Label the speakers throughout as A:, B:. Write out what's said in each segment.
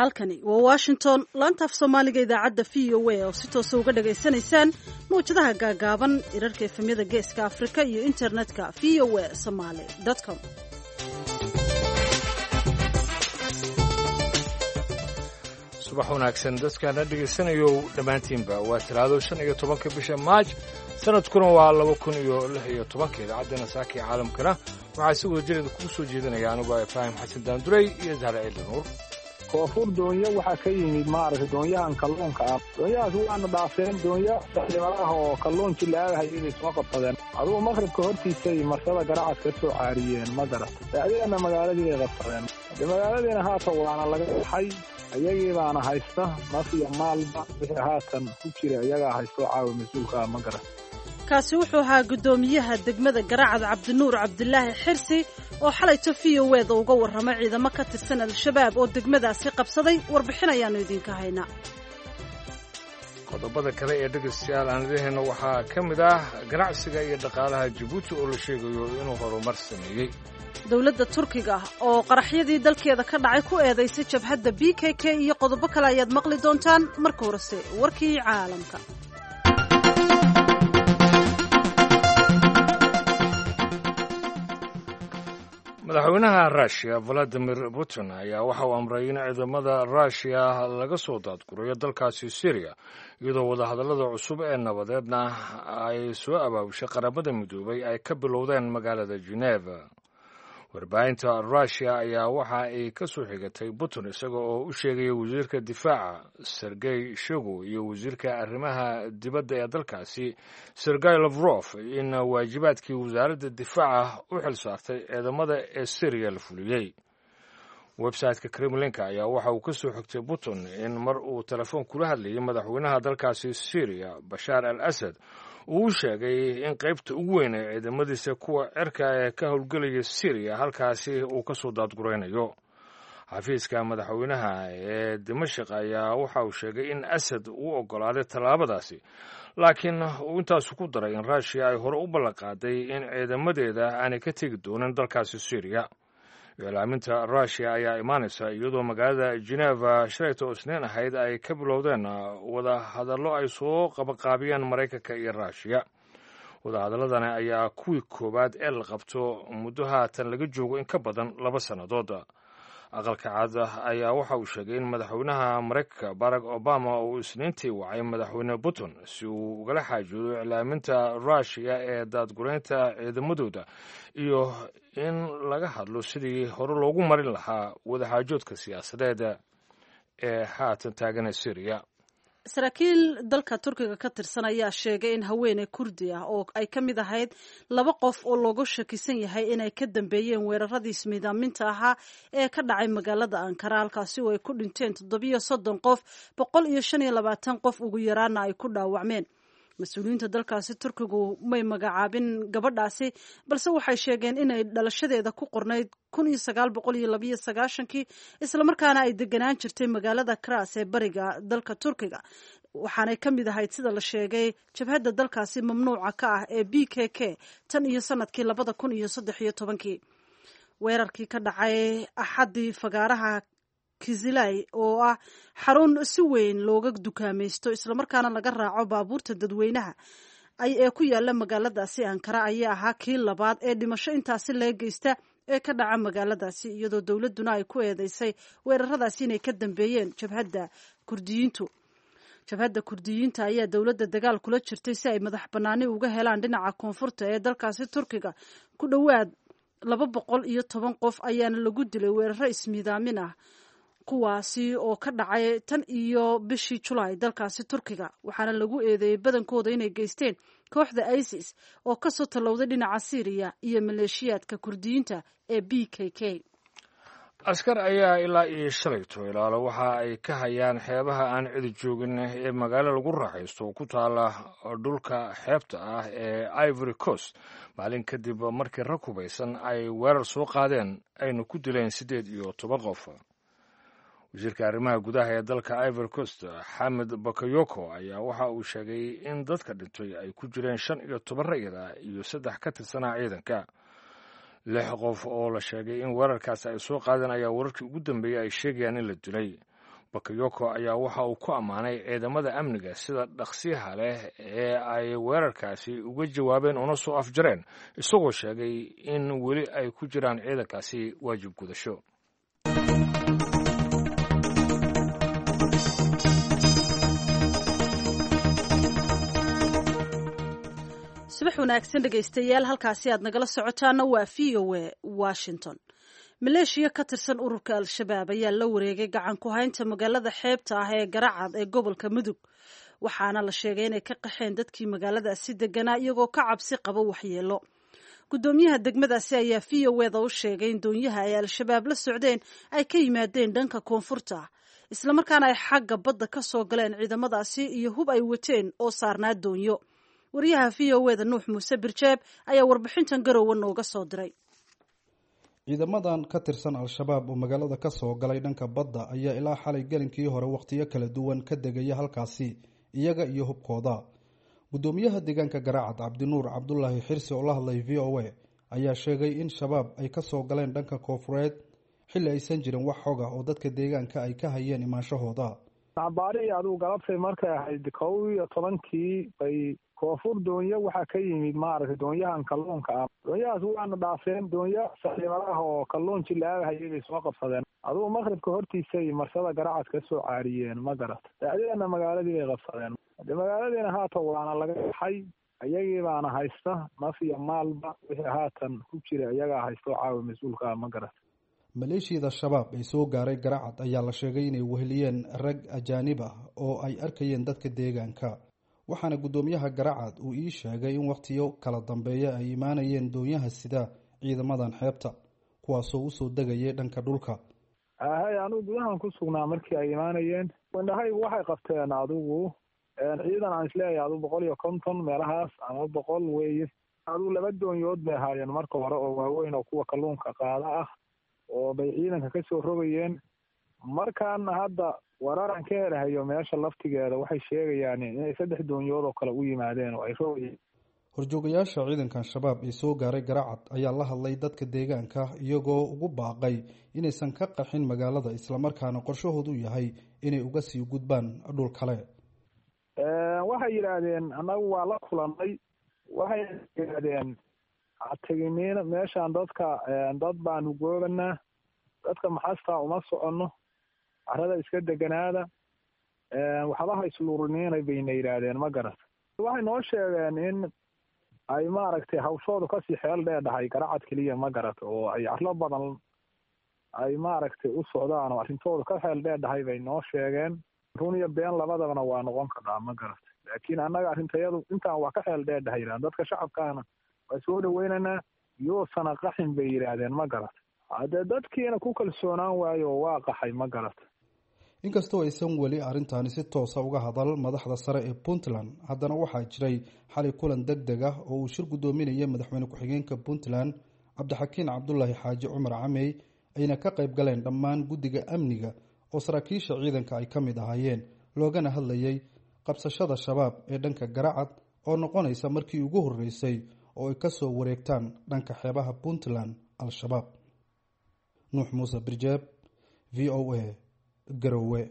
A: halkani waa Washington laanta af Soomaaliga idaacadda VOA oo si toos uga dhageysanaysaan mowjadaha gaagaaban irarka efemyada geeska Afrika iyo internetka voasomali.com.
B: subax wanaagsan dadkaana dhegaysanayo dhammaantiinba waa talaado 15 bisha Maaj sanadkuna waa 2016 idaacadana saaki caalamkana waxaa si wada jir ku soo jeedinaya anigu Ibrahim Xasan Daanduray iyo Zahra Ciidnuur.
C: koonfur doonyo waxaa ka yimid maaragtay doonyahan kalluunka ah doonyahaas waana dhaafeen doonyo saaxiibadaha oo kalluun jilaadaha inay soo qabsadeen adugu maqribka hortiisay marsada garacad ka soo caariyeen madarata adigana magaaladii ay qabsadeen magaaladiina haatan waana laga baxay ayagii baana haysta naf iyo maalba wixii haatan ku jira iyagaa haysto caawa mas-uulka ah magarata
A: kaasi wuxuu ahaa guddoomiyaha degmada Garacad Cabdinuur Cabdilaahi Xirsi oo xalayto VOA-da uga warramay ciidamo ka tirsan al-shabaab oo degmadaasi qabsaday warbixinayaanu idinka haynaa.
B: qodobada kale ee dhegeystayaal aan leeyahay waxaa ka mid ah ganacsiga iyo dhaqaalaha Djibouti oo la sheegayo inuu horumar sameeyay.
A: dowladda Turkiga oo qaraxyadii dalkeeda ka dhacay ku eedeysay jabhadda PKK iyo qodobo kale ayaad maqli doontaan marka horese warkii caalamka.
B: madaxweynaha Russia Vladimir Putin ayaa waxa uu amray in ciidamada Russia laga soo daadgurayo dalkaasi Syria iyadoo wadahadallada cusub ee nabadeedna ay soo abaabushay qaramada midoobay ay ka bilowdeen magaalada Geneva. warbaahinta Russia ayaa waxa ay ka soo xigatay Putin isaga oo u sheegay wasiirka difaaca Sergei Shoigu iyo wasiirka arrimaha dibadda ee dalkaasi Sergei Lavrov in waajibaadkii wasaaradda difaaca u xil saartay ciidamada ee Syria la fuliyay. website-ka Kremlin-ka ayaa waxa uu ka soo xigtay Putin in mar uu telefoon kula hadlayay madaxweynaha dalkaasi Syria Bashar al-Assad uu sheegay in qaybta ugu weyn ee ciidamadiisa kuwa cirka ee ka howlgelaya Syria halkaasi uu ka soo daadguraynayo. xafiiska madaxweynaha ee Dimashq ayaa waxa uu sheegay in Assad uu ogolaaday tallaabadaasi laakiin uu intaas ku daray in Russia ay hore u ballan qaaday in ciidamadeeda aanay ka tegi doonin dalkaasi Syria. Ilaaminta Russia ayaa imaanaysa iyadoo magaalada Geneva shalayto Isniin ahayd ay ka bilowdeen wada hadallo ay soo qabaqaabiyeen Mareykanka iyo Russia. wadahadaladani ayaa kuwii koowaad ee la qabto muddo haatan laga joogo in ka badan 2 sannadood. aqalka cad ayaa waxa uu sheegay in madaxweynaha Mareykanka Barack Obama uu Isniintii wacay madaxweyne Putin si uu ugala xaajoodo ilaaminta Russia ee daadguraynta ciidamadooda iyo in laga hadlo sidii hore loogu marin lahaa wadaxaajoodka siyaasadeed ee haatan taagan Syria.
A: saraakiil dalka Turkiga ka tirsan ayaa sheegay in haweeney Kurdi ah oo ay ka mid ahayd 2 qof oo looga shakisan yahay inay ka dambeeyeen weeraradii ismiidaaminta ahaa ee ka dhacay magaalada Ankara halkaasi oo ay ku dhinteen 730 qof 125 qof ugu yaraana ay ku dhaawacmeen. mas-uuliyiinta dalkaasi Turkigu may magacaabin gabadhaasi balse waxay sheegeen inay dhalashadeeda ku qornayd 1992 isla markaana ay deganaan jirtay magaalada Kras ee bariga dalka Turkiga waxaanay ka mid ahayd sida la sheegay jabhadda dalkaasi mamnuuca ka ah ee PKK tan iyo sanadkii 2013 weerarkii ka dhacay axadii fagaaraha Kizilay oo ah xarun si weyn looga dukaamaysto isla markaana laga raaco baabuurta dadweynaha ee ku yaala magaaladaasi Ankara ayaa ahaa kii labaad ee dhimasho intaasi laga geysta ee ka dhaca magaaladaasi iyadoo dowladuna ay ku eedeysay weeraradaasi inay ka dambeeyeen jabhadda Kurdiyiinta ayaa dowladda dagaal kula jirtay si ay madax bannaani uga helaan dhinaca koonfurta ee dalkaasi Turkiga ku dhowaad 210 qof ayaana lagu dilay weeraro ismiidaamin ah kuwaasi oo ka dhacay tan iyo bishii July dalkaasi Turkiga waxaana lagu eedeeyay badankooda inay geysteen kooxda ISIS oo ka soo talowday dhinaca Syria iyo maleeshiyaadka Kurdiyiinta ee PKK.
B: askar ayaa ilaa iyo shalayto ilaalo waxa ay ka hayaan xeebaha aan cidi joogin ee magaalo lagu raaxaysto oo ku taala dhulka xeebta ah ee Ivory Coast maalin kadib markii rag hubeysan ay weerar soo qaadeen ayna ku dileen 18 qof. wasiirka arrimaha gudaha ee dalka Ivory Coast Hamid Bakayoko ayaa waxa uu sheegay in dadka dhintay ay ku jireen 15 rayid ah iyo 3 ka tirsanaa ciidanka. 6 qof oo la sheegay in weerarkaas ay soo qaadeen ayaa wararkii ugu dambeeyay ay sheegayaan in la dilay. bakayoko ayaa waxa uu ku ammaanay ciidamada amniga sida dhaqsiyaha leh ee ay weerarkaasi uga jawaabeen una soo afjareen isagoo sheegay in weli ay ku jiraan ciidankaasi waajib gudasho.
A: subax wanaagsan dhegaystayaal, halkaasi aad nagala socotaana waa VOA Washington. maleeshiya ka tirsan ururka al-shabaab ayaa la wareegay gacan ku haynta magaalada xeebta ah ee Garacad ee gobolka Mudug, waxaana la sheegay inay ka qaxeen dadkii magaaladaasi deganaa iyagoo ka cabsi qaba waxyeelo. gudoomiyaha degmadaasi ayaa VOA-da u sheegay in doonyaha ay al-shabaab la socdeen ay ka yimaadeen dhanka koonfurta, isla markaana ay xagga badda ka soo galeen ciidamadaasi iyo hub ay wateen oo saarnaa doonyo. wariyaha VOA-da Nuux Muuse Birjeeb ayaa warbixintan Garowe nooga soo diray.
D: ciidamadan ka tirsan al-shabaab oo magaalada ka soo galay dhanka badda ayaa ilaa xalay gelinkii hore waqtiyo kala duwan ka degaya halkaasi iyaga iyo hubkooda. gudoomiyaha deegaanka Garacad Cabdinuur Cabdullaahi Xirsi oo la hadlay VOA ayaa sheegay in shabaab ay ka soo galeen dhanka koonfureed xilli aysan jirin wax xog ah oo dadka deegaanka ay ka hayeen imaanshahooda.
C: baari adigu galabtay markay ahayd 11kii bay koonfur doonyo waxaa ka yimid maaragtay doonyahan kalluunka ah. doonyahaas waana dhaafeen doonyo saaxiibadaha oo kalluun jilaabahayay bay soo qabsadeen. adigu maqribka hortiisay marsada Garacad ka soo caariyeen ma garat. dacdeena magaaladii bay qabsadeen. magaaladiina haatan waana laga baxay, iyagii baana haysta naf iyo maalba wixii haatan ku jira iyagaa haysto caawa mas-uulka ma garat.
D: maleeshiyada shabaab ee soo gaaray Garacad ayaa la sheegay inay weheliyeen rag ajaanib ah oo ay arkayeen dadka deegaanka, waxaana gudoomiyaha Garacad uu ii sheegay in waqtiyo kala dambeeya ay imaanayeen doonyaha sida ciidamadan xeebta kuwaasoo usoo degayay dhanka dhulka.
C: anigu gudahan ku sugnaa markii ay imaanayeen. indhahaygu waxay qabteen adigu ciidan aan isleeyahay adigu 150 meelahaas ama 100 weeye. adigu 2 doonyood bay ahaayeen marka hore oo waaweyn oo kuwa kalluunka qaada ah oo bay ciidanka ka soo rogayeen. markaana hadda wararaan ka helahayo meesha laftigeeda waxay sheegayaan inay 3 doonyood oo kale u yimaadeen oo ay rogayeen.
D: horjoogayaasha ciidankan shabaab ee soo gaaray Garacad ayaa la hadlay dadka deegaanka iyagoo ugu baaqay inaysan ka qaxin magaalada islamarkaana qorshahoodu yahay inay uga sii gudbaan dhul kale.
C: waxay yidhaahdeen annagu waa la kulannay, waxay yidhaahdeen teginiin meeshaan dad baanu goobanaa, dadka maxastaa uma soconno, carrada iska deganaada, waxbaha isluuriniinay bayna yidhaahdeen ma garat. waxay noo sheegeen in ay maaragtay hawshoodu kasii xeel dheedhahay Garacad keliya ma garat, oo ay carro badan ay maaragtay u socdaan oo arrintoodu ka xeel dheedhahay bay noo sheegeen. run iyo been labadabana waa noqon karaa ma garat, laakiin annaga arrintayadu intaan waa ka xeel dheedhahay yidhahdeen. dadka shacabkaana waa soo dhaweynaynaa yoosana qaxin bay yidhaahdeen ma garat. haddee dadkiina ku kalsoonaan waayo oo waa qaxay ma garat.
D: inkastoo aysan weli arrintaani si toosa uga hadal madaxda sare ee Puntland, haddana waxaa jiray xalay kulan degdeg ah oo uu shir gudoominayay madaxweyne ku-xigeenka Puntland Cabdixakiin Cabdullaahi Xaaji Cumar Camey ayna ka qayb galeen dhammaan guddiga amniga oo saraakiisha ciidanka ay ka mid ahaayeen, loogana hadlayay qabsashada shabaab ee dhanka Garacad oo noqonaysa markii ugu horreysay oo ay ka soo wareegtaan dhanka xeebaha Puntland al-shabaab. Nuux Muuse Birjeeb, VOA, Garowe.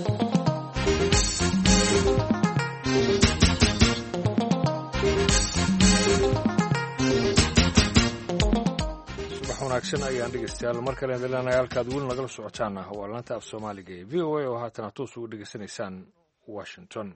B: wanaagsan ayaan dhegeystayaal mar kale idinleenahay halkaad weli nagala socotaan waa laanta af soomaaliga ee VOA oo haatan toos ugu dhegeysanaysaan Washington.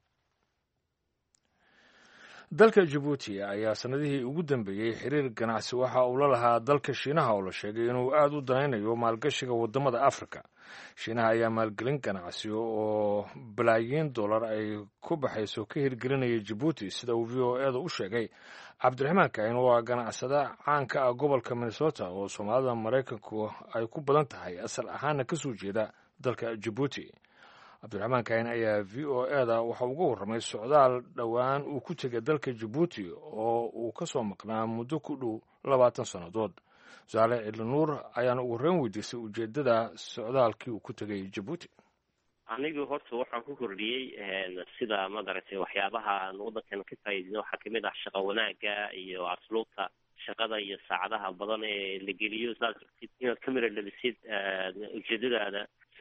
B: dalka Djibouti ayaa sanadihii ugu dambeeyey xiriir ganacsi waxa uu la lahaa dalka Shiinaha oo la sheegay inuu aad u danaynayo maalgashiga wadamada Afrika. Shiinaha ayaa maalgelin ganacsi oo balaayiin dollar ay ku baxayso ka hirgelinaya Djibouti, sida uu VOA-da u sheegay Cabdiraxmaan Kain oo ah ganacsada caanka ah gobolka Minnesota oo Soomaalida Mareykanku ay ku badan tahay, asal ahaana ka soo jeeda dalka Djibouti. Cabdiraxmaan Kain ayaa VOA-da waxa uga warramay socdaal dhowaan uu ku tegay dalka Djibouti oo uu ka soo maqnaa muddo ku dhow 20 sannadood. Saale Cidlinuur ayaana ugu horreyn weydiisay ujeeddada socdaalkii uu ku tegay Djibouti.
E: anigu horta waxaan ku kordhiyey sida madaragtay waxyaabaha aan waddankan ka faa'iideyno waxaa kamid ah shaqo wanaagga iyo asluubta shaqada iyo saacadaha badan ee la geliyo inaad ka mira dhalisid ujeedadaada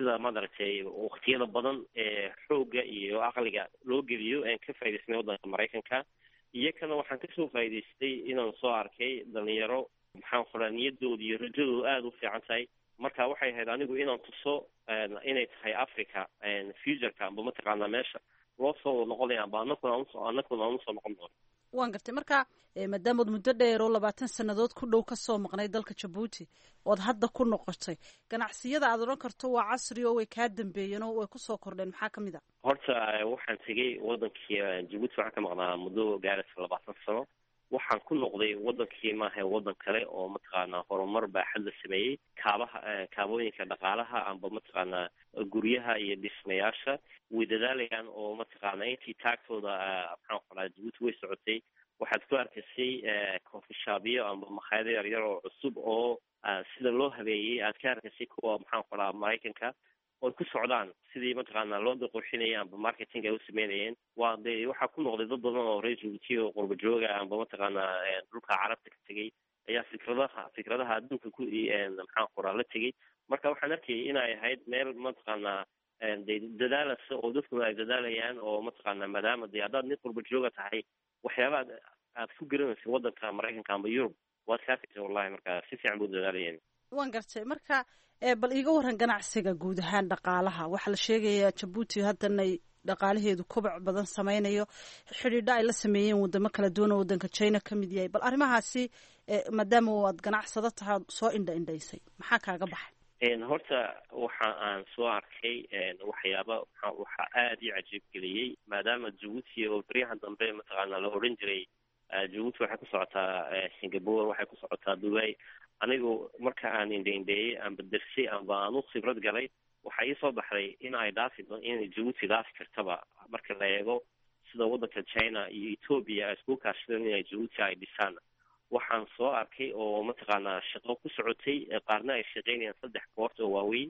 E: sida maaragtay waqtiyada badan ee xoogga iyo aqliga loo geliyo aan ka faa'iidaysnay waddanka Maraykanka iyakana waxaan kasoo faa'iidaystay inaan soo arkay dhalinyaro maxaan qoraa niyadooda iyo rajadooda aada u fiican tahay marka waxay ahayd anigu inaan tuso inay tahay Africa futureka amba mataqaanaa meesha loo soo noqonaya amba anakuna aan usoo noqon doono
A: waan gartay marka maadaamaad muddo dheer oo 20 sannadood ku dhow kasoo maqnay dalka Djibouti ood hadda ku noqotay ganacsiyada aad oran karto waa casri oo way kaa dambeeyeen oo way kusoo kordheen maxaa kamid ah
E: horta waxaan tegay wadankii Djibouti waxaan ka maqnaa muddo gaaraysa 20 sano waxaan ku noqday wadankii maaha wadan kale oo mataqaanaa horumar baaxad la sameeyey kaabooyinka dhaqaalaha amba mataqaanaa guryaha iyo dhismayaasha way dadaalayaan oo mataqaanaa intii taagtooda maxaan qoraa Djibouti way socotay waxaad ku arkaysay coffee shopyo amba makhaayado yaryar oo cusub oo sida loo habeeyey aad ka arkaysay kuwa maxaan qoraa Maraykanka oo ku socdaan sidii mataqaanaa loo qurxinayay amba marketing ay u sameeyeen waa waxa ku noqday dad badan oo reer Djibouti oo qurba jooga amba mataqaanaa dhulka carabta ka tagay ayaa fikradaha adduunka ku maxaan qoraa la tagay marka waxaan arkay inay ahayd meel mataqaanaa dadaalasa oo dadku ay dadaalayaan oo mataqaanaa maadaama haddaad nin qurba jooga tahay waxyaabaha aad ku garanaysa waddanka Maraykanka amba Yurub waad ka arkaysa wallahi marka si fiican buu dadaalayeen
A: waan gartay marka bal iiga waran ganacsiga guud ahaan dhaqaalaha waxaa la sheegayaa Djibouti haddana dhaqaalaheedu koboc badan sameynayo xidhiidho ay la sameeyeen wadamo kala duwan oo waddanka China ka mid yahay bal arrimahaasi maadaama aad ganacsado tahay soo indhaysay maxaa kaaga baxay
E: horta waxa aan soo arkay waxyaaba waxa aad i cajiib geliyay maadaama Djibouti oo bariyahan dambe mataqaanaa la oran jiray Djibouti waxay ku socotaa Singapore waxay ku socotaa Dubai anigu marka aan indheeyay aan bedelsi amba aan u khibrad galay waxa ii soo baxday in ay in Djibouti dhaafi kartaba marka la eego sida waddanka China iyo Ethiopia ay isku kaashadeen in Djibouti ay dhisaan waxaan soo arkay oo mataqaanaa shaqo ku socotay qaarna ay shaqeynayaan 3 port oo waaweyn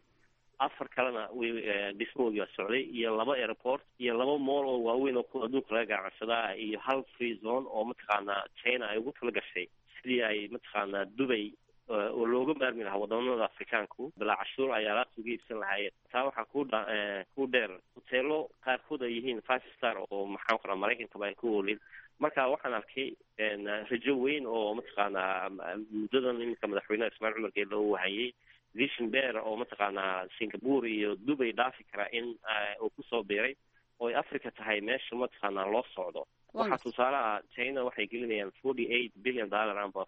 E: 4 kalena dhismooda socday iyo 2 airport iyo 2 mall oo waaweyn oo adduunka laga ganacsada iyo hal free zone oo mataqaanaa China ay ugu tala gashay sidii ay mataqaanaa Dubai oo looga maarmi lahaa wadamada Afrikaanku bilaa cashuur ayaa la sugi ibsan lahaayeen taa waxaa ku dheer hoteelo qaarkood ay yihiin 5 star oo maxaan qoraa Maraykanka baa ku oolin marka waxaan arkay rajo weyn oo mataqaanaa muddadan iminka madaxweynaha Ismaaciil Cumar Geelle uu hayay vision bear oo mataqaanaa Singapore iyo Dubai dhaafi kara in uu ku soo biiray oo Afrika tahay meesha mataqaanaa loo socdo waxa tusaale ah China waxay gelinayaan $48 billion amba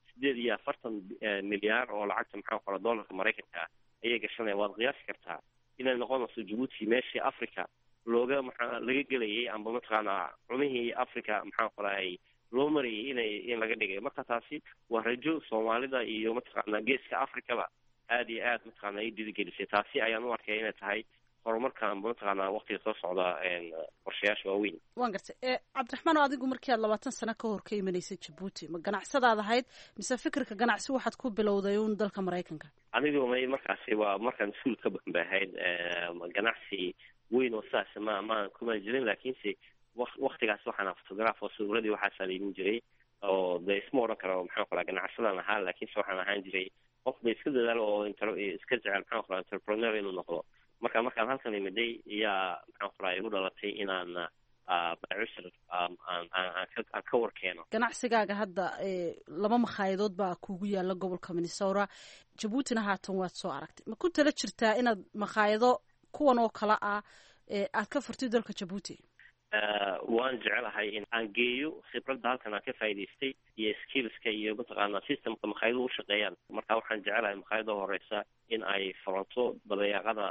E: 48 milyaar oo lacagta maxaan qoraa dollarka Maraykanka ayay gashanayaan waad qiyaasi kartaa inay noqonayso Djibouti meeshii Afrika laga gelayay amba mataqaanaa cumihii Afrika maxaan qoraa loo marayay in laga dhigay marka taasi waa rajo Soomaalida iyo mataqaanaa geeska Afrikaba aad iyo aad mataqaanaa ay dhiirigelisay taasi ayaan u arkay inay tahay horumarka amba mataqaanaa waqtiga soo socda qorshayaasha waaweyn
A: waan gartay Cabdiraxmaan adigu markii aad 20 sano ka hor ka imanaysay Djibouti ma ganacsadaad ahayd mise fikirka ganacsi waxaad ku bilowday uun dalka Maraykanka
E: anigu markaasi waa markaan iskuul ka baxayd ganacsi weyn oo saas ma kuma jirin laakiinse waqtigaas waxaan photograph oo sawirradii waxaa saameyn jiray oo isma oran karo maxaan qoraa ganacsadan ahaa laakiinse waxaan ahaan jiray qof iska dadaalo oo iska jecel maxaan qoraa entrepreneur inuu noqdo markaan halkan imiday yaa maxaan qoraa igu dhalatay inaan bacishir aan ka warkeeno
A: ganacsigaaga hadda 2 makhaayadadood baa kugu yaala gobolka Minnesota Djiboutina haatan waad soo aragtay ma ku tala jirtaa inaad makhaayado kuwan oo kala ah aad ka furtid dalka Djibouti
E: waan jecelahay in aan geeyo khibradda halkan aan ka faa'iidaystay iyo skillska iyo mataqaanaa systemka makhaayadu u shaqeeyaan marka waxaan jecelahay makhaayada horeysa in ay furanto badeecada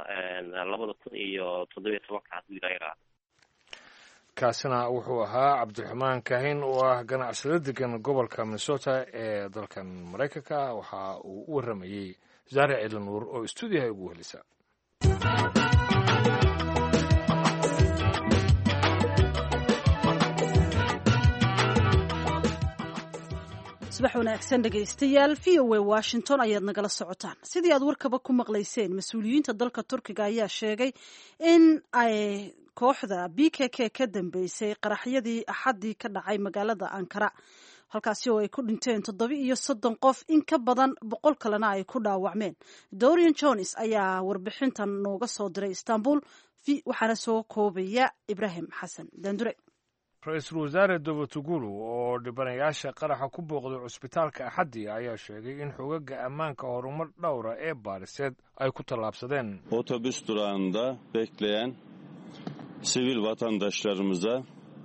E: 2017 haddii la yiraahdo
B: kaasina wuxuu ahaa Cabdiraxmaan Kahin oo ah ganacsade degan gobolka Minnesota ee dalkan Maraykanka waxa uu u waramayay Zaare Ciidanuur oo stuudiyaha ugu helisa
A: subax wanaagsan dhegaystayaal VOA Washington ayaad nagala socotaan sidii aad warkaba ku maqlayseen mas'uuliyiinta dalka Turkiga ayaa sheegay in ay kooxda PKK ka dambeysay qaraxyadii axadii ka dhacay magaalada Ankara halkaasi oo ay ku dhinteen 730 qof in ka badan 100 kalena ay ku dhaawacmeen. Dorian Jones ayaa warbixintan nooga soo diray Istanbul waxaana soo koobaya Ibrahim Xasan Dandure.
B: ra-iisul wasaare Davutoglu oo dhibanayaasha qaraxa ku booqday cusbitaalka Axadii ayaa sheegay in xogaga ammaanka horumar dhowra ee baariseed ay ku tallaabsadeen.
F: Otobüs durağında bekleyen sivil vatandaşlarımıza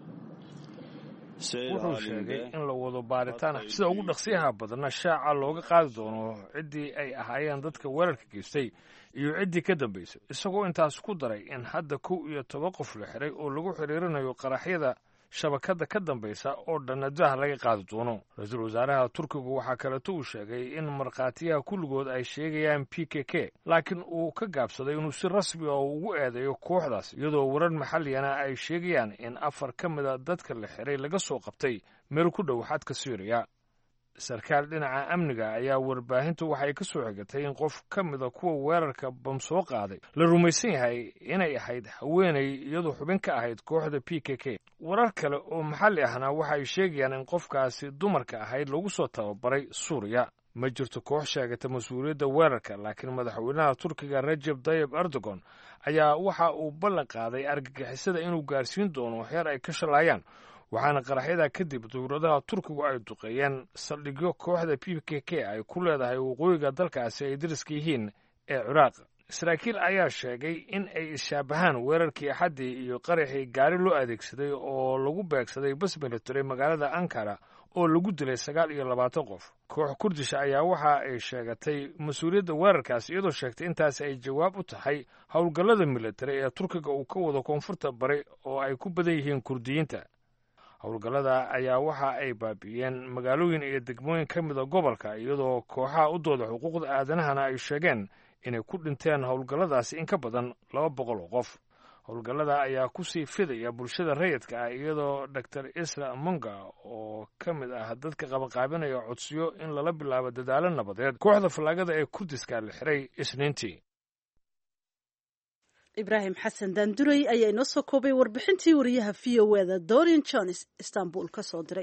B: wuxuu sheegay in la wado baaritaan sida ugu dhaqsiyaha badanna shaaca looga qaadi doono ciddii ay ahaayeen dadka weerarka geystay iyo ciddii ka dambaysay, isagoo intaas ku daray in hadda 11 qof la xiray oo lagu xiriirinayo qaraxyada shabakada ka dambaysa oo dhanadaha laga qaadi doono. ra-iisul wasaaraha Turkigu waxaa kaleeto uu sheegay in markhaatiyaha kulligood ay sheegayaan PKK, laakiin uu ka gaabsaday inuu si rasmi ah ugu eedeeyo kooxdaas, iyadoo warar maxalliyana ay sheegayaan in 4 ka mida dadka la xiray laga soo qabtay meel ku dhow xadka Syria. sarkaal dhinaca amniga ayaa warbaahintu waxay ka soo xigatay in qof ka mida kuwa weerarka bam soo qaaday la rumaysan yahay inay ahayd haweenay iyadoo xubin ka ahayd kooxda PKK. warar kale oo maxalli ahna waxay sheegayaan in qofkaasi dumarka ahayd lagu soo tababaray Suuriya. ma jirto koox sheegata mas-uuliyadda weerarka, laakiin madaxweynaha Turkiga Recep Tayyip Erdogan ayaa waxa uu ballan qaaday argagixisada inuu gaarsiin doono heer ay ka shalayaan, waxaana qaraxyada kadib dowladaha Turkigu ay duqeeyeen saldhigyo kooxda PKK ay ku leedahay waqooyiga dalkaasi ay dariska yihiin ee Ciraaq. saraakiil ayaa sheegay in ay ishaabahaan weerarkii Axadii iyo qaraxii gaari loo adeegsaday oo lagu beegsaday bas military magaalada Ankara oo lagu dilay 29 qof. koox Kurdisha ayaa waxa ay sheegatay mas-uuliyadda weerarkaas, iyadoo sheegtay intaas ay jawaab u tahay howlgallada military ee Turkiga uu ka wado koonfurta bari oo ay ku badan yihiin Kurdiyiinta. howlgallada ayaa waxa ay baabi'iyeen magaalooyin iyo degmooyin ka mida gobolka, iyadoo kooxaha u dooda xuquuqda aadanahana ay sheegeen inay ku dhinteen howlgalladaasi in ka badan 200 oo qof. howlgallada ayaa ku sii fidaya bulshada rayidka ah, iyadoo Dr. Isra Munga oo ka mid ah dadka qabanqaabinaya codsiyo in lala bilaabo dadaalo nabadeed kooxda fallaagada ee Kurdiska la xiray Isniintii.
A: Ibrahim Xasan Dandurey ayaa inoo soo koobay warbixintii wariyaha VOA Dorian Jones Istanbul ka soo diray.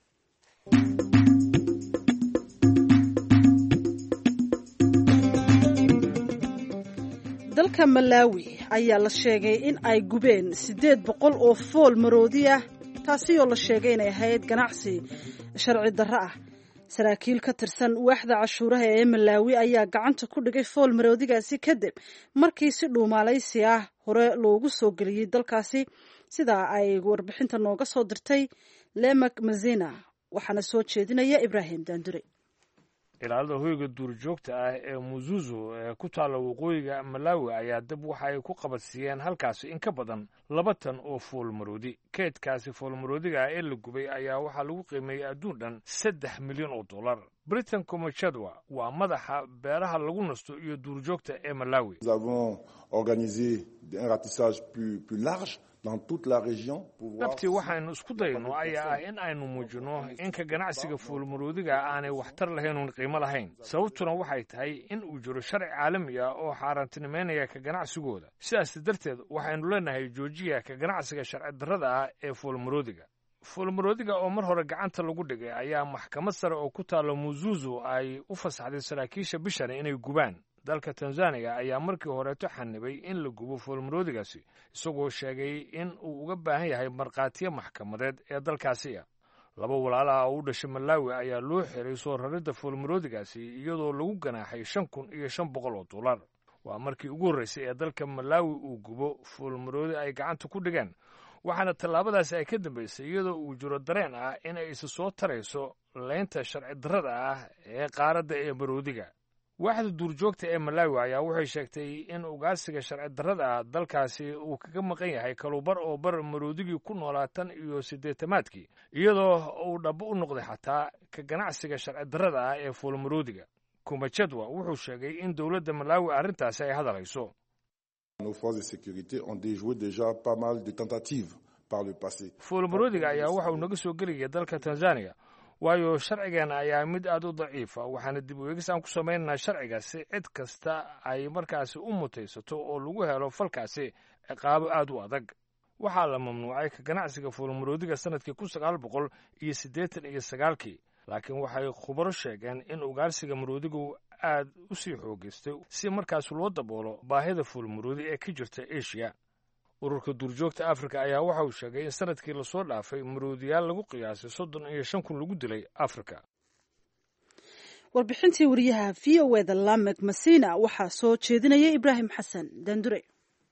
A: dalka Malawi ayaa la sheegay in ay gubeen 800 oo fool maroodi ah, taasi oo la sheegay inay ahayd ganacsi sharci darro ah. saraakiil ka tirsan waaxda cashuuraha ee Malawi ayaa gacanta ku dhigay fool maroodigaasi kadib markii si dhuumaalaysi ah hore loogu soo geliyay dalkaasi, sida ay warbixinta nooga soo dirtay Lemak Mazina. waxaana soo jeedinaya Ibrahim Dandure.
B: ilaalada hoyga duurjoogta ah ee Muzuzu ee ku taala waqooyiga Malawi ayaa dab waxa ay ku qabadsiiyeen halkaasi in ka badan 2 tan oo fool maroodi. keedkaasi fool maroodiga ee la gubay ayaa waxaa lagu qiimeeyay adduun dhan $3 milyan oo dollar. Britain Komachadwa waa madaxa beeraha lagu nasto iyo duurjoogta ee Malawi.
G: Nous avons organisé un ratissage plus large dans toute la région.
B: Dabtii waxaynu isku dayno ayaa in aynu muujino in ka ganacsiga fool maroodiga aanay waxtar lahayn oo qiimo lahayn. sababtuna waxay tahay in uu jiro sharci caalami ah oo xaaraantinimeynaya ka ganacsigooda. sidaas darteed waxaynu leenahay joojiya ka ganacsiga sharci darrada ah ee fool maroodiga. fool maroodiga oo mar hore gacanta lagu dhigay ayaa maxkamad sare oo ku taala Muzuzu ay u fasaxday saraakiisha bishan inay gubaan. dalka Tanzania ayaa markii horeeto xanibay in la gubo fool maroodigaasi, isagoo sheegay in uu uga baahan yahay markhaatiyo maxkamadeed ee dalkaasi. 2 walaalaha oo u dhashay Malawi ayaa loo xiray soo raridda fool maroodigaasi iyadoo lagu ganaaxay $5,500. waa markii ugu horreysay ee dalka Malawi uu gubo fool maroodi ay gacanta ku dhigeen, waxaana tallaabadaasi ay ka dambaysay iyadoo uu jiro dareen ah in ay isa soo tarayso leynta sharci darrada ah ee qaaradda ee maroodiga. waaxda duurjoogta ee Malawi ayaa waxay sheegtay in ugaarsiga sharci darrada ah dalkaasi uu kaga maqan yahay kalubar oo bar maroodigii ku noolaa 80-maadkii, iyadoo uu dhabo u noqday xataa ka ganacsiga sharci darrada ah ee fool maroodiga. Komachadwa wuxuu sheegay in dowladda Malawi arrintaasi ay hadalhayso.
G: Nos forces de sécurité ont déjoué déjà pas mal de tentatives par le passé.
B: fool maroodiga ayaa waxa uu naga soo gelaya dalka Tanzania, waayo sharcigeena ayaa mid aad u daciif ah, waxaana dib u eegis aan ku samaynaynaa sharcigaasi cid kasta ay markaasi u mutaysato oo lagu helo falkaasi ciqaabo aad u adag. waxaa la mamnuucay ka ganacsiga fuulmaroodiga sannadkii 1989 laakiin waxay khubaro sheegeen in ugaarsiga maroodigu aad u sii xoogaystay si markaas loo daboolo baahida fuulmaroodi ee ka jirta eshiya ururka duurjoogta afrika ayaa waxa uu sheegay in sannadkii lasoo dhaafay maroodiyaal lagu qiyaasay 35 kun lagu dilay afrika.
A: warbixintii wariyaha v o eda lamek masina waxaa soo jeedinaya ibraahim xasan dandure.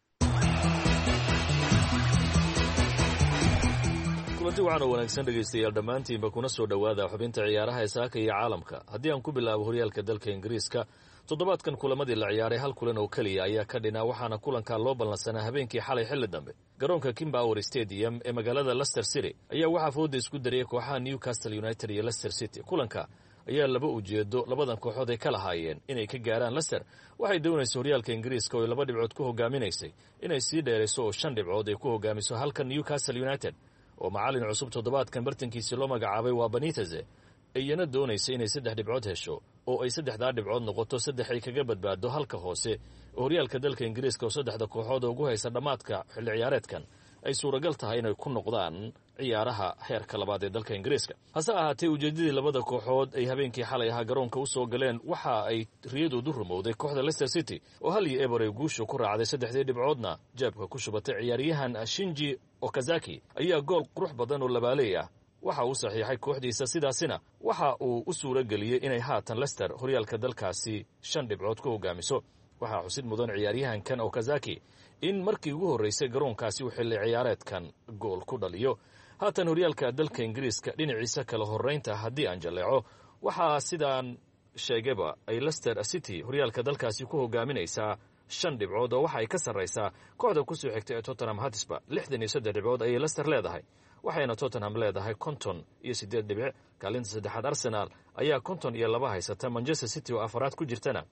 H: kulanti waxaan oo wanaagsan dhegaystayaal dhammaantiinba kuna soo dhowaada xubinta ciyaaraha saaka iyo caalamka. haddii aan ku bilaabo horyaalka dalka ingiriiska toddobaadkan kulamadii la ciyaaray hal kulan oo keliya ayaa ka dhinaa waxaana kulankaa loo ballansanaa habeenkii xalay xilli dambe garoonka Kimber Stadium ee magaalada Leicester City ayaa waxaa fooda isku dariyay kooxaha Newcastle United iyo Leicester City. kulanka ayaa laba ujeedo labadan kooxood ay ka lahaayeen inay ka gaaraan Leicester waxay doonayso horyaalka ingiriiska oo 2 dhibcood ku hogaaminaysay inay sii dheerayso oo 5 dhibcood ay ku hogaamiso halka Newcastle United oo macallin cusub toddobaadkan bartankiisii loo magacaabay waa Benitez ayana doonaysa inay 3 dhibcood hesho oo ay 3 dhibcood noqoto 3 ay kaga badbaado halka hoose horyaalka dalka ingiriiska oo 3 kooxood ugu haysa dhamaadka xilli ciyaareedkan ay suuragal tahay inay ku noqdaan ciyaaraha heerka labaad ee dalka ingiriiska. hase ahaatee ujeedadii labada kooxood ay habeenkii xalay ahaa garoonka u soo galeen waxa ay riyadoodu rumowday kooxda Leicester City oo 1-0 ay guusha ku raacday 3 dhibcoodna jeebka ku shubatay ciyaaryahan Shinji Okazaki ayaa gool qurux badan oo labaalay ah waxa uu saxiixay kooxdiisa sidaasina waxa uu u suura geliyay inay haatan Leicester horyaalka dalkaasi 5 dhibcood ku hogaamiso. waxaa xusid mudan ciyaaryahankan Okazaki in markii ugu horeysay garoonkaasi uu xilli ciyaareedkan gool ku dhaliyo. haatan horyaalka dalka ingiriiska dhinaciisa kala horeynta haddii aan jaleeco waxaa sidaan sheegayba ay Leicester City horyaalka dalkaasi ku hogaaminaysaa 5 dhibcood oo waxa ay ka sarreysaa kooxda ku soo xigta ee Tottenham Hotspur 63 dhibcood ayay Leicester leedahay waxayna Tottenham leedahay 58 dhibic. kaalinta saddexaad Arsenal ayaa 52 haysata. Manchester City oo afaraad ku jirtana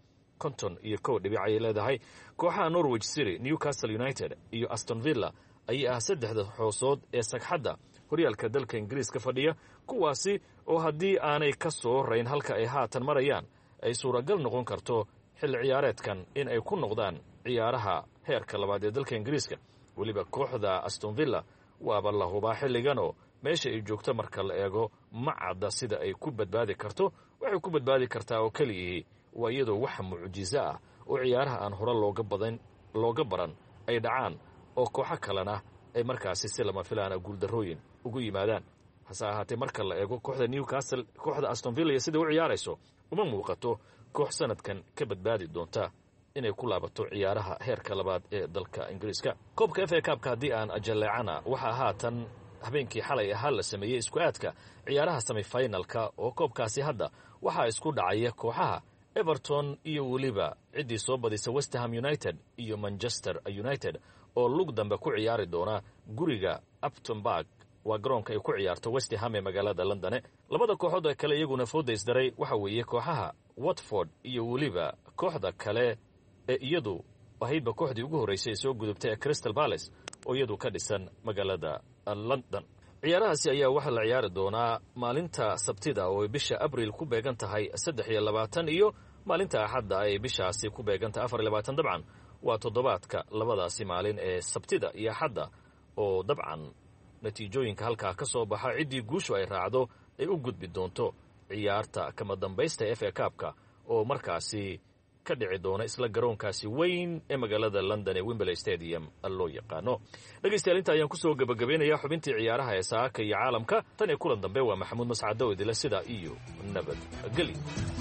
H: 51 dhibic ayay leedahay. kooxaha Norwich City, Newcastle United iyo Aston Villa ayaa ah 3 xoosood ee sagxadda horyaalka dalka ingiriiska fadhiya kuwaasi oo haddii aanay ka soo rayn halka ay haatan marayaan ay suuragal noqon karto xilli ciyaareedkan in ay ku noqdaan ciyaaraha heerka labaad ee dalka ingiriiska. weliba kooxda Aston Villa waaba la hubaa xilliganoo meesha ay joogto marka la eego ma cadda sida ay ku badbaadi karto. waxay ku badbaadi kartaa oo keliya waa iyadoo wax mucjiso ah oo ciyaaraha aan hore looga baran ay dhacaan oo kooxo kalena ay markaasi si lama filaana guuldarrooyin ugu yimaadaan. hase ahaatee marka la eego kooxda Newcastle kooxda Aston Villa sida u ciyaarayso uma muuqato koox sanadkan ka badbaadi doonta inay ku laabato ciyaaraha heerka labaad ee dalka ingiriiska. koobka FA Cup-ka haddii aan ajaleecana waxaa haatan habeenkii xalay ahaa la sameeyey isku aadka ciyaaraha semifinalka oo koobkaasi hadda waxaa isku dhacaya kooxaha Everton iyo weliba ciddii soo badisa West Ham United iyo Manchester United oo lug dambe ku ciyaari doona guriga Upton Park waa garoonka ay ku ciyaarto West Ham ee magaalada London. labada kooxood ee kale iyaguna fooda isdaray waxa weeye kooxaha Watford iyo weliba kooxda kale ee iyadu ahaydba kooxdii ugu horeysay soo gudubtay ee Crystal Palace oo iyadu ka dhisan magaalada London. ciyaarahaasi ayaa waxa la ciyaari doonaa maalinta Sabtida oo bisha Abriil ku beegan tahay 23 iyo maalinta Axadda ay bishaasi ku beegan tahay 24 dabcan waa toddobaadka labadaasi maalin ee Sabtida iyo Axadda oo dabcan natiijooyinka halkaa ka soo baxa ciddii guushu ay raacdo ay u gudbi doonto ciyaarta kama dambaysta ee FA Cup-ka oo markaasi ka dhici doona isla garoonkaasi weyn ee magaalada London ee Wembley Stadium loo yaqaano. dhegaystayaal inta ayaan kusoo gabagabeynayaa xubintii ciyaaraha ee saaka iyo caalamka. tan iyo kulan dambe waa Maxamuud Mascad oo idila sida iyo nabadgelyo.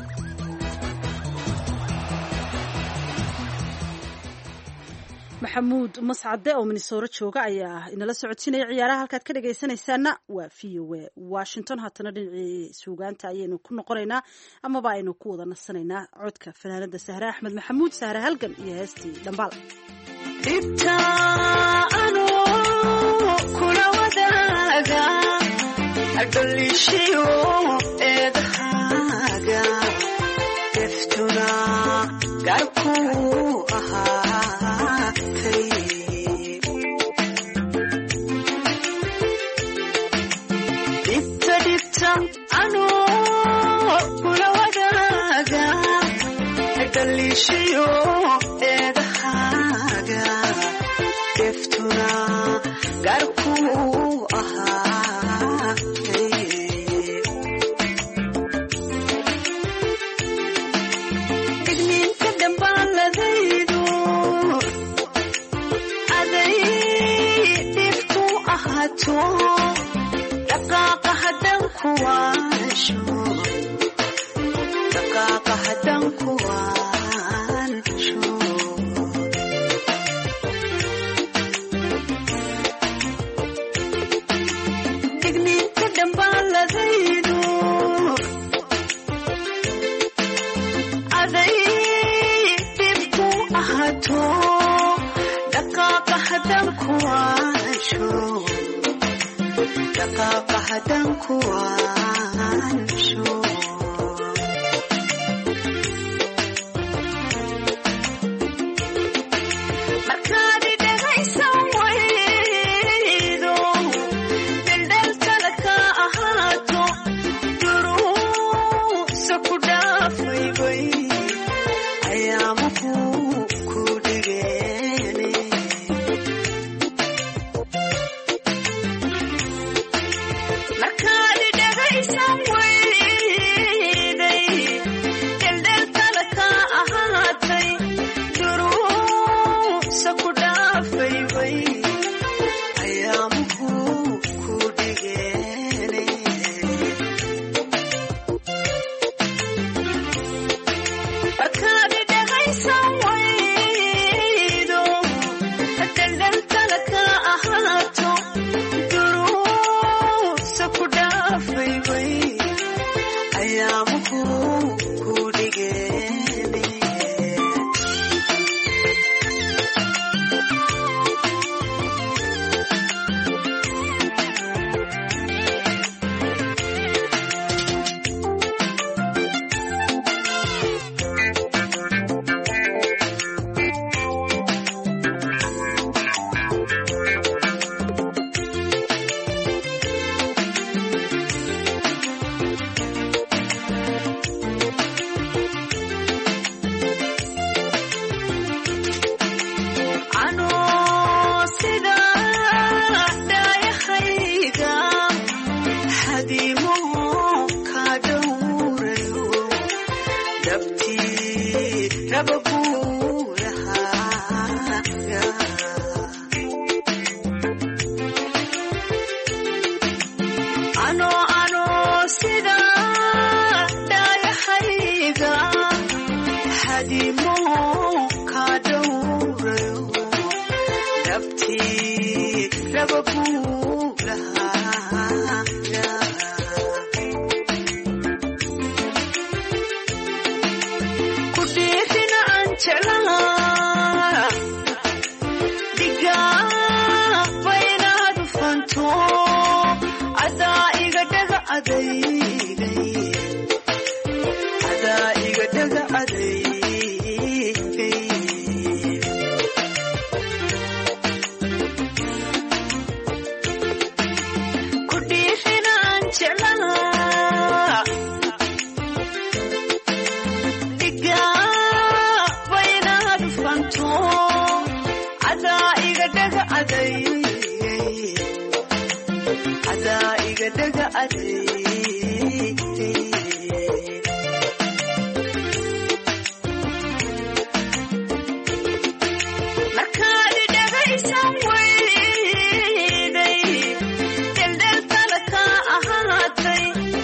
A: maxamuud mascade oo Minnesota jooga ayaa inala socodsiinaya ciyaaraha. halkaad ka dhagaysanaysaana waa VOA Washington. haatana dhinacii suugaanta ayaynu ku noqonaynaa amaba aynu ku wada nasanaynaa codka fanaanada Sahra Axmed Maxamuud, Sahra Halgan iyo heestii Dhambaal.
I: ahaato dhaqaaqa haddaan ku waansho dhaqaaqa haddaan ku waansho digniinta dhambaaladaydu aday dib ku ahaato dhaqaaqa haddaan ku waansho dhaqaaqa haddaan ku waansho markaad dhagaysan waydo daldaltala ka ahaato duruusa ku dhaafaybay ayaamuhu ku dhigeene markaad dhagaysan wayday daldaltala ka ahaatay duruusa ku dhaafaybay ayaamuhu ku dhigeene markaad dhagaysan waydo daldaltala ka ahaato duruusa ku dhaafaybay ayaamuhu ku dhigeene anoo sida dhaayahayga xadiimo ka dhowrayo dhabtii raba guurahaaga anoo sida dhaayahayga xadiimo ka dhowrayo dhabtii raba guurahaaga ku dhiirina aan jeclaa dhigaaba inaad ufanto adaa iga dhaga adaygay adaa iga dhaga adaygay ku dhiirina aan jeclaa dhigaaba inaad ufanto adaa iga dhaga adaygay adaa iga dhaga adaygay markaad dhagaysan wayday daldaltala ka ahaatay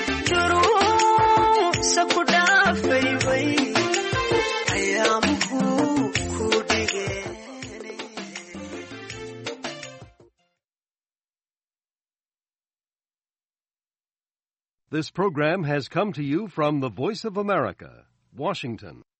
I: duruusa ku dhaafaybay ayaamuhu ku dhigeene
J: This program has come to you from the Voice of America, Washington.